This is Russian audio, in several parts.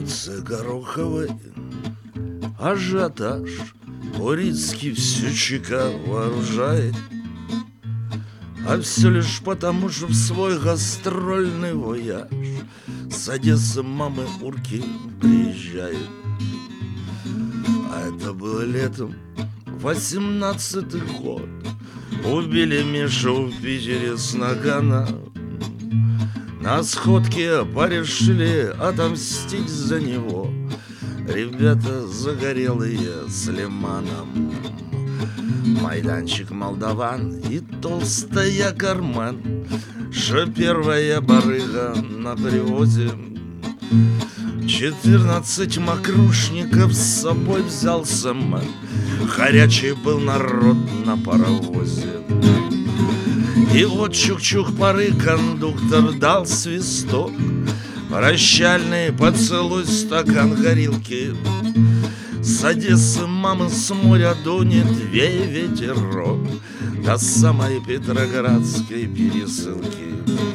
улице Гороховой ажиотаж. Урицкий всю ЧК вооружает, а все лишь потому, что в свой гастрольный вояж с Одессы мамы урки приезжают. А это было летом 18-й год. Убили Мишу в Питере с нагана. На сходке порешили отомстить за него ребята загорелые с Лиманом. Майданчик Молдаван и толстая Кармен, что первая барыга на привозе. 14 мокрушников с собой взял сам. Горячий был народ на паровозе. И вот чук-чук поры кондуктор дал свисток, прощальный поцелуй, стакан горилки. С Одессы мамы с моря дунет ветерок до самой Петроградской пересылки.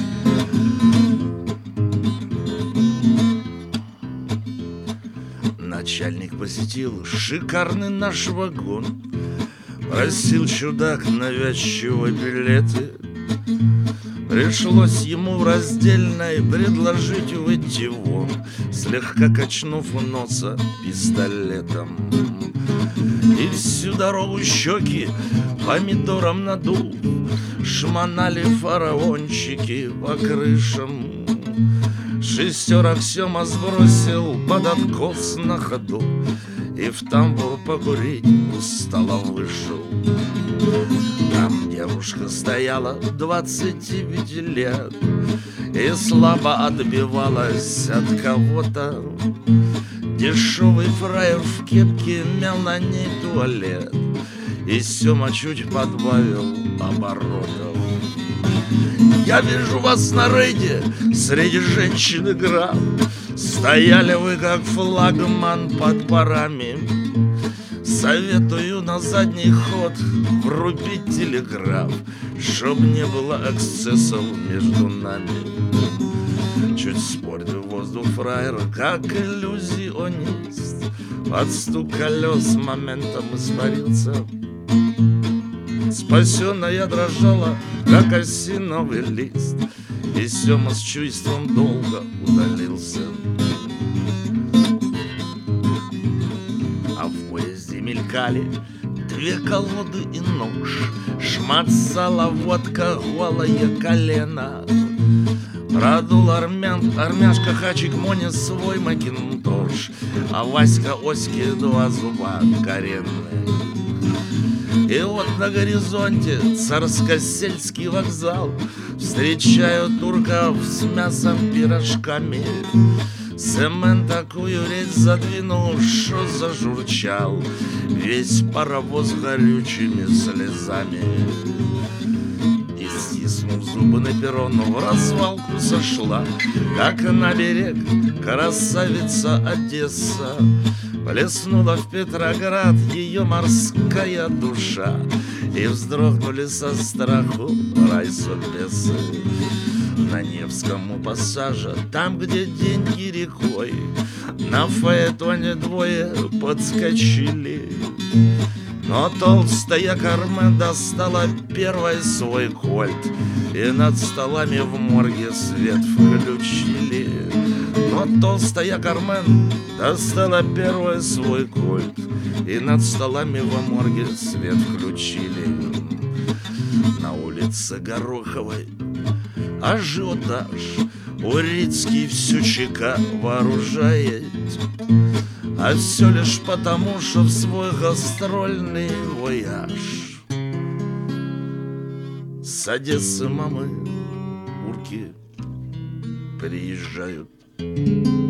Начальник посетил шикарный наш вагон, просил чудак навязчиво билеты. Пришлось ему в раздельной предложить выйти вон, слегка качнув у носа пистолетом. И всю дорогу щеки помидором надул, шмонали фараончики по крышам. Шестерок Сема сбросил под откос на ходу и в тамбур покурить устало вышел. Там девушка стояла 25 лет и слабо отбивалась от кого-то. Дешевый фраер в кепке мял на ней туалет, и Сема чуть подбавил оборотов. Я вижу вас на рейде среди женщин и граф. Стояли вы как флагман под парами. Советую на задний ход врубить телеграф, чтоб не было эксцессов между нами. Чуть спорный воздух фраер, как иллюзионист, под стук колес моментом испарился. Спасенная дрожала, как осиновый лист, и Сема с чувством долго удалился. А в поезде мелькали две колоды и нож, шмат сала, водка, голое колено. Продул армяшка Хачик Моне свой макинтош, а Васька Оське два зуба коренные. И вот на горизонте Царско-сельский вокзал встречают турков с мясом, пирожками. Семен такую речь задвинул, что зажурчал весь паровоз горючими слезами. И, стиснув зубы на перрон, в развалку сошла, как на берег красавица Одесса. Плеснула в Петроград ее морская душа, и вздрогнули со страху райсобесы. На Невском у пассажа, там, где деньги рекой, на фаэтоне двое подскочили. Но толстая Кармен достала первой свой кольт, и над столами в морге свет включили. Но толстая Кармен достала первой свой кольт, и над столами в морге свет включили. На улице Гороховой ажиотаж, Урицкий всю ЧК вооружает, а все лишь потому, что в свой гастрольный вояж с Одессы мамы урки приезжают.